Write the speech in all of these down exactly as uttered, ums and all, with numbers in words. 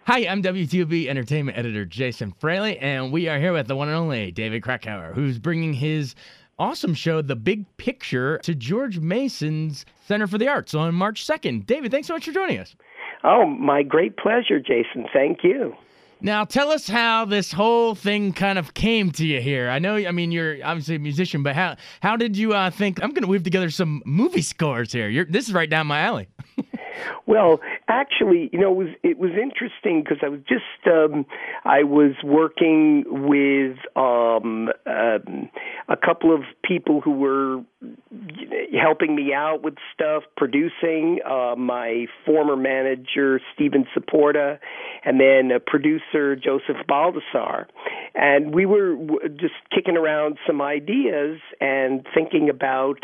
Hi, I'm W T O B Entertainment Editor Jason Fraley, and we are here with the one and only David Krakauer, who's bringing his awesome show, The Big Picture, to George Mason's Center for the Arts on March second. David, thanks so much for joining us. Oh, my great pleasure, Jason. Thank you. Now, tell us how this whole thing kind of came to you here. I know, I mean, you're obviously a musician, but how how did you uh, think, I'm going to weave together some movie scores here? You're, this is right down my alley. Well, actually, you know, it was it was interesting because I was just um, I was working with um, um, a couple of people who were helping me out with stuff, producing. Uh, my former manager Steven Supporta, and then a producer Joseph Baldassar, and we were just kicking around some ideas and thinking about.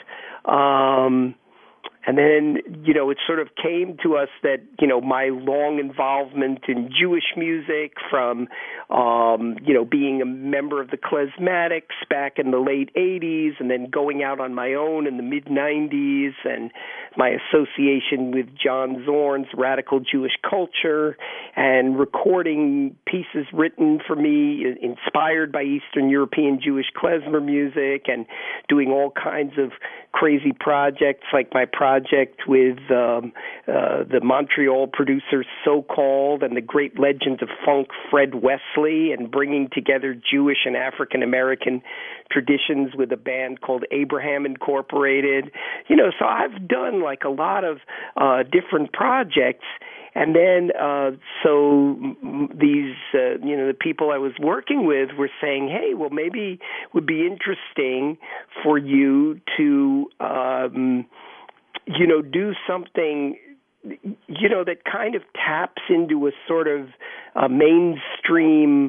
Um, And then, you know, it sort of came to us that, you know, my long involvement in Jewish music from, um, you know, being a member of the Klezmatics back in the late eighties and then going out on my own in the mid nineties and my association with John Zorn's Radical Jewish Culture and recording pieces written for me inspired by Eastern European Jewish klezmer music and doing all kinds of crazy projects like my project with um, uh, the Montreal producer So-Called and the great legend of funk Fred Wesley and bringing together Jewish and African-American traditions with a band called Abraham Incorporated. You know, so I've done like a lot of uh, different projects. And then, uh, so these, uh, you know, the people I was working with were saying, hey, well, maybe it would be interesting for you to, um, you know, do something, you know, that kind of taps into a sort of uh, mainstream,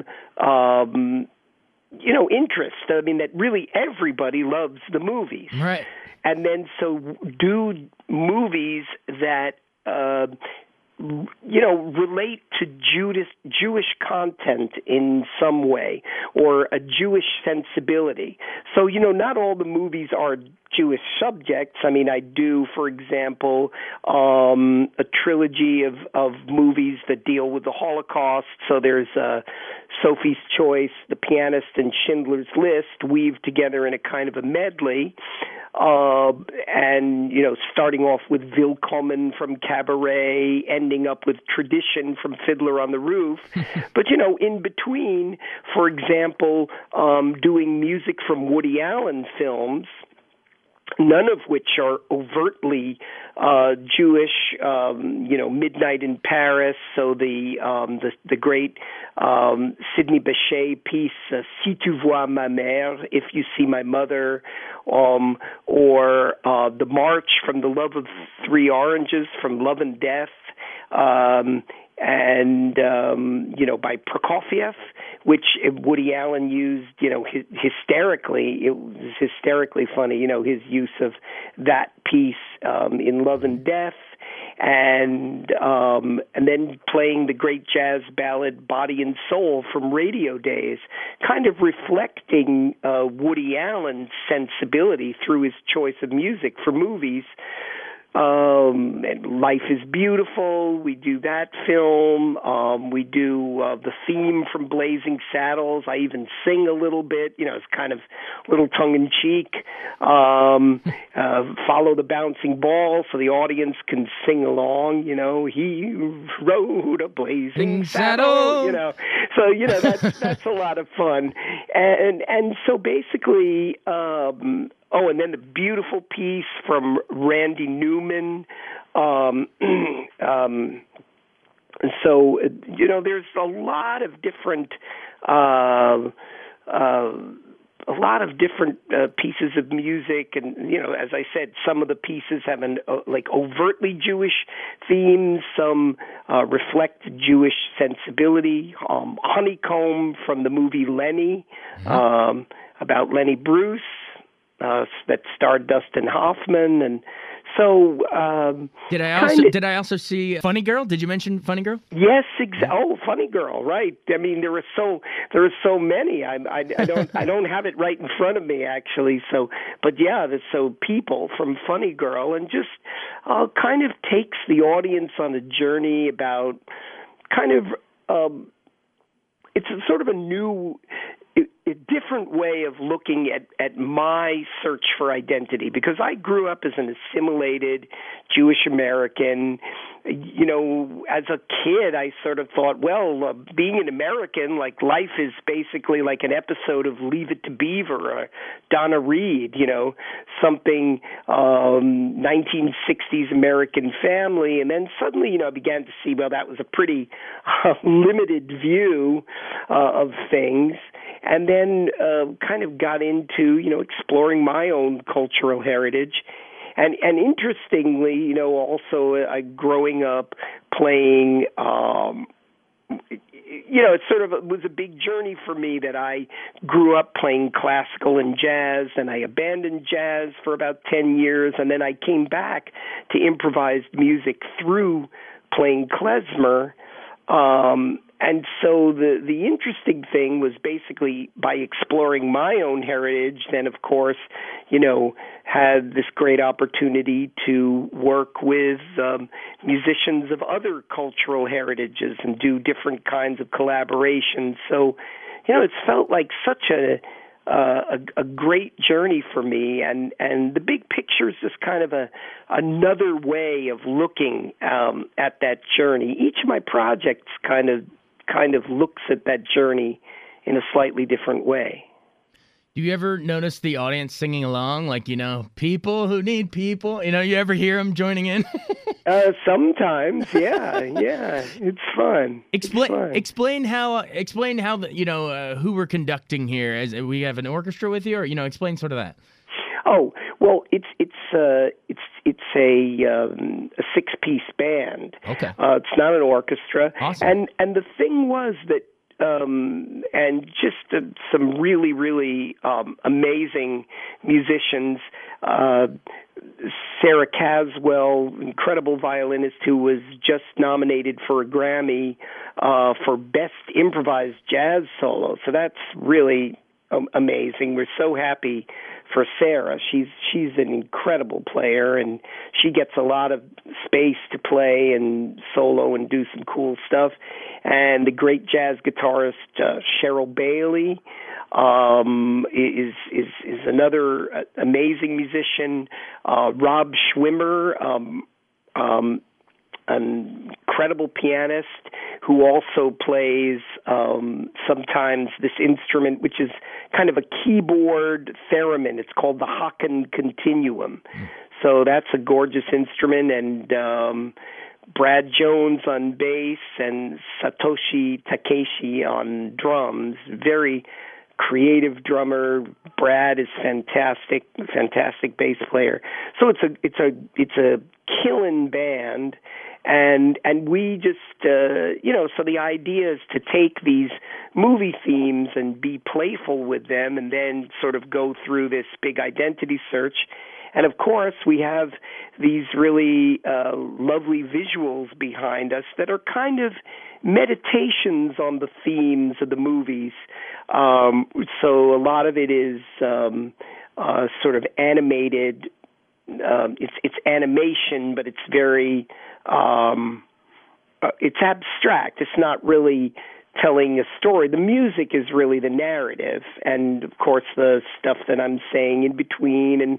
um, you know, interest. I mean, that really everybody loves the movies. Right. And then so do movies that, uh, you know, relate to Judas, Jewish content in some way or a Jewish sensibility. So, you know, not all the movies are Jewish subjects. I mean, I do, for example, um, a trilogy of, of movies that deal with the Holocaust. So there's uh, Sophie's Choice, The Pianist, and Schindler's List weaved together in a kind of a medley. Uh, and, you know, starting off with Willkommen from Cabaret, ending up with Tradition from Fiddler on the Roof. But, you know, in between, for example, um, doing music from Woody Allen films, none of which are overtly uh, Jewish, um, you know, Midnight in Paris, so the um, the, the great um, Sidney Bechet piece, uh, Si tu vois ma mère, If you see my mother, um, or uh, The March from The Love of Three Oranges, from Love and Death, um, and, um, you know, by Prokofiev, which Woody Allen used, you know, hy- hysterically. It was hysterically funny, you know, his use of that piece um, in Love and Death, and um, and then playing the great jazz ballad Body and Soul from Radio Days, kind of reflecting uh, Woody Allen's sensibility through his choice of music for movies. Um, and Life is Beautiful, we do that film. Um, we do uh, the theme from Blazing Saddles. I even sing a little bit. You know, it's kind of a little tongue-in-cheek. Um, uh, Follow the Bouncing Ball so the audience can sing along. You know, he rode a blazing saddle. saddle. You know, so you know that's that's a lot of fun. And and so basically. Um, Oh, and then the beautiful piece from Randy Newman. Um, um, so, you know, there's a lot of different, uh, uh, a lot of different uh, pieces of music. And, you know, as I said, some of the pieces have an, uh, like overtly Jewish themes. Some uh, reflect Jewish sensibility. Um, Honeycomb from the movie Lenny, mm-hmm. um, about Lenny Bruce. Uh, that starred Dustin Hoffman, and so um, did I also kinda, did I also see Funny Girl? Did you mention Funny Girl? Yes, exactly. Oh, Funny Girl, right? I mean, there are so there are so many. I, I, I don't I don't have it right in front of me actually. So, but yeah, there's so people from Funny Girl, and just uh, kind of takes the audience on a journey about kind of um, it's a sort of a new, a different way of looking at, at my search for identity, because I grew up as an assimilated Jewish American. You know, as a kid, I sort of thought, well, uh, being an American, like life is basically like an episode of Leave It to Beaver or Donna Reed, you know, something um, nineteen sixties American family. And then suddenly, you know, I began to see, well, that was a pretty uh, limited view uh, of things. And then uh, kind of got into, you know, exploring my own cultural heritage. And and interestingly, you know, also uh, growing up playing, um, you know, it sort of was a big journey for me that I grew up playing classical and jazz, and I abandoned jazz for about ten years, and then I came back to improvised music through playing klezmer. Um, and so the, the interesting thing was basically by exploring my own heritage, then of course, you know, had this great opportunity to work with um, musicians of other cultural heritages and do different kinds of collaborations. So, you know, it's felt like such a Uh, a, a great journey for me, and, and the big picture is just kind of a another way of looking um, at that journey. Each of my projects kind of kind of looks at that journey in a slightly different way. Do you ever notice the audience singing along, like, you know, people who need people? You know, you ever hear them joining in? uh, sometimes, yeah, yeah, it's fun. Explain, it's fun. explain how, explain how the, you know, uh, who we're conducting here. As we have an orchestra with you, or you know, explain sort of that. Oh well, it's it's uh, it's it's a um, a six piece band. Okay, uh, it's not an orchestra. Awesome. And and the thing was that. Um, and just uh, some really, really um, amazing musicians. Uh, Sarah Caswell, incredible violinist who was just nominated for a Grammy uh, for Best Improvised Jazz Solo. So that's really um, amazing. We're so happy for Sarah. She's she's an incredible player, and she gets a lot of space to play and solo and do some cool stuff. And the great jazz guitarist uh, Cheryl Bailey um, is is is another amazing musician. Uh, Rob Schwimmer, um, um, an incredible pianist who also plays um, sometimes this instrument, which is kind of a keyboard theremin. It's called the Haken Continuum. Mm. So that's a gorgeous instrument, and um, Brad Jones on bass and Satoshi Takeshi on drums. Very creative drummer. Brad is fantastic, fantastic bass player. So it's a it's a it's a killin' band. And and we just, uh, you know, so the idea is to take these movie themes and be playful with them and then sort of go through this big identity search. And, of course, we have these really uh, lovely visuals behind us that are kind of meditations on the themes of the movies. Um, so a lot of it is um, uh, sort of animated. Um, it's it's animation, but it's very um, uh, it's abstract. It's not really telling a story. The music is really the narrative, and of course the stuff that I'm saying in between, and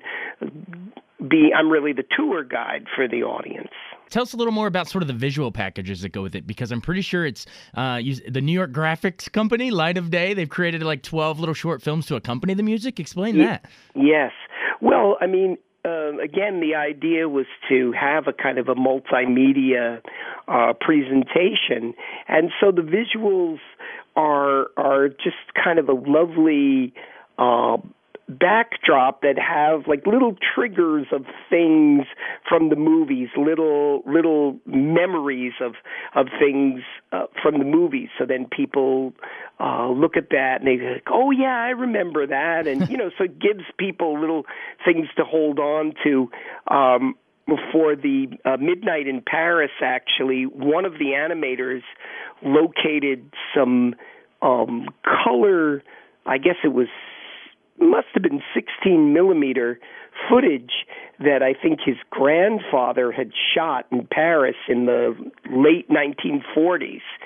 be I'm really the tour guide for the audience. Tell us a little more about sort of the visual packages that go with it, because I'm pretty sure it's uh, the New York Graphics Company, Light of Day. They've created like twelve little short films to accompany the music. Explain that. Yes. Well, I mean, Uh, again, the idea was to have a kind of a multimedia uh, presentation, and so the visuals are are just kind of a lovely uh, backdrop that have like little triggers of things from the movies, little little memories of of things uh, from the movies. So then people uh, look at that and they go, "Oh yeah, I remember that," and you know, so it gives people little things to hold on to. Um, For the uh, Midnight in Paris, actually, one of the animators located some um, color. I guess it was. Must have been sixteen millimeter footage that I think his grandfather had shot in Paris in the late nineteen forties.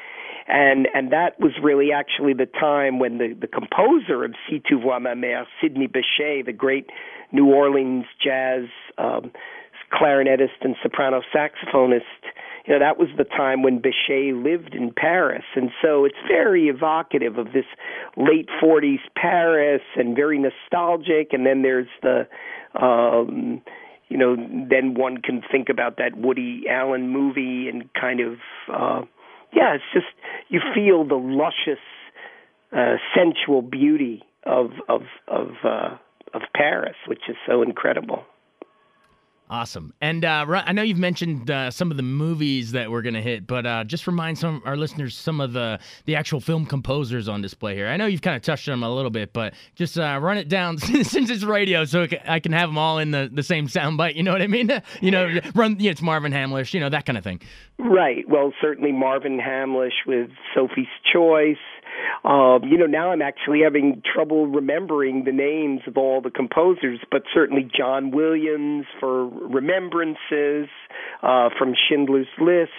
and and that was really actually the time when the the composer of Si Tu vois ma mère, Sidney Bechet, the great New Orleans jazz um, clarinetist and soprano saxophonist, you know, that was the time when Bechet lived in Paris. And so it's very evocative of this late forties Paris and very nostalgic. And then there's the, um, you know, then one can think about that Woody Allen movie and kind of, uh, yeah, it's just, you feel the luscious, uh, sensual beauty of, of, of, uh, of Paris, which is so incredible. Awesome. And uh, I know you've mentioned uh, some of the movies that we're going to hit, but uh, just remind some of our listeners some of the, the actual film composers on display here. I know you've kind of touched on them a little bit, but just uh, run it down since it's radio so I can have them all in the, the same soundbite. You know what I mean? You know, run. Yeah, it's Marvin Hamlish, you know, that kind of thing. Right. Well, certainly Marvin Hamlish with Sophie's Choice. Um, you know, now I'm actually having trouble remembering the names of all the composers, but certainly John Williams for Remembrances, uh, from Schindler's List,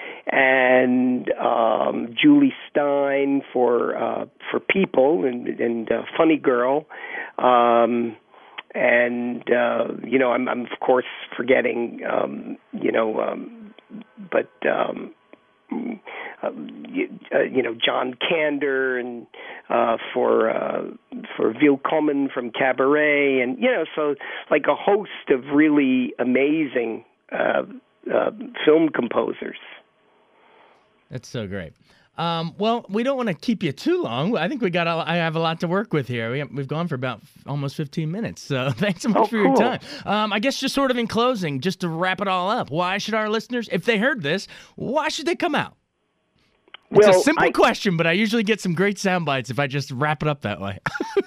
and um, Julie Stein for uh, for People and, and uh, Funny Girl. Um, and, uh, you know, I'm, I'm, of course, forgetting, um, you know, um, but... Um, Uh, you, uh, you know, John Kander and uh, for uh, for Willkommen from Cabaret, and you know, so like a host of really amazing uh, uh, film composers. That's so great. Um, well, we don't want to keep you too long. I think we got. A, I have a lot to work with here. We have, we've gone for about almost fifteen minutes. So thanks so much oh, for cool. your time. Um, I guess just sort of in closing, just to wrap it all up. Why should our listeners, if they heard this, why should they come out? It's well, a simple I, question, but I usually get some great sound bites if I just wrap it up that way.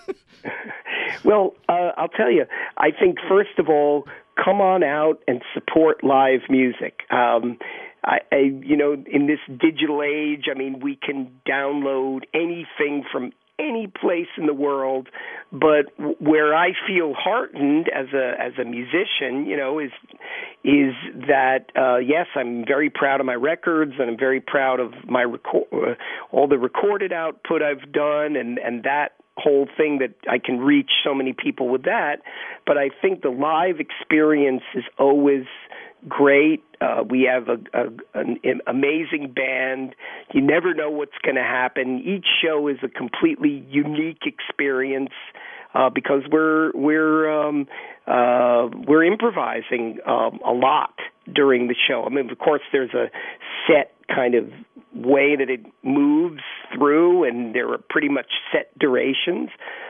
Well, uh, I'll tell you, I think, first of all, come on out and support live music. Um, I, I, you know, in this digital age, I mean, we can download anything from any place in the world, but where I feel heartened as a as a musician, you know, is is that uh, yes, I'm very proud of my records, and I'm very proud of my record, uh, all the recorded output I've done, and and that whole thing that I can reach so many people with that. But I think the live experience is always great. Uh, we have a, a, an, an amazing band. You never know what's going to happen. Each show is a completely unique experience uh, because we're we're um, uh, we're improvising um, a lot during the show. I mean, of course, there's a set kind of way that it moves through, and there are pretty much set durations.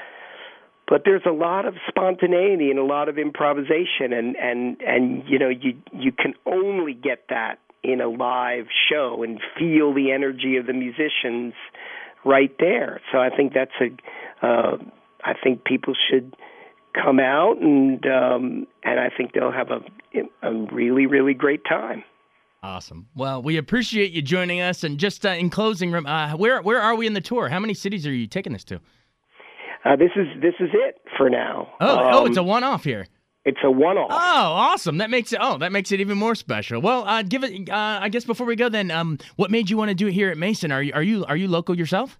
But there's a lot of spontaneity and a lot of improvisation, and, and, and you know, you you can only get that in a live show and feel the energy of the musicians right there. So I think that's a, uh, I think people should come out, and um, and I think they'll have a a really really great time. Awesome. Well, we appreciate you joining us, and just uh, in closing, uh, where where are we in the tour? How many cities are you taking this to? Uh, this is this is it for now. Oh, um, oh, it's a one-off here. It's a one-off. Oh, awesome! That makes it. Oh, that makes it even more special. Well, uh, give it. Uh, I guess before we go, then, um, what made you want to do it here at Mason? Are you are you are you local yourself?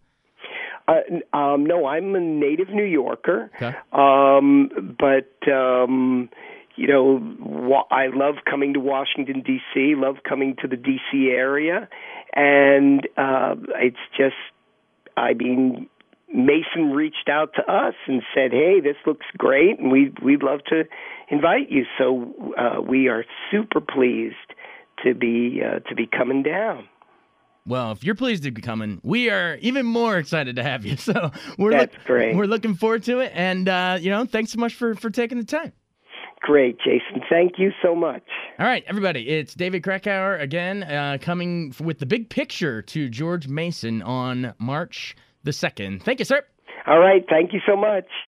Uh, um, no, I'm a native New Yorker. Okay. Um, but um, you know, wa- I love coming to Washington D C. Love coming to the D C area, and uh, it's just, I mean. Mason reached out to us and said, "Hey, this looks great, and we we'd love to invite you." So uh, we are super pleased to be uh, to be coming down. Well, if you're pleased to be coming, we are even more excited to have you. So we're That's look, great. We're looking forward to it, and uh, you know, thanks so much for for taking the time. Great, Jason. Thank you so much. All right, everybody, it's David Krakauer again, uh, coming with the big picture to George Mason on March the second. Thank you, sir. All right. Thank you so much.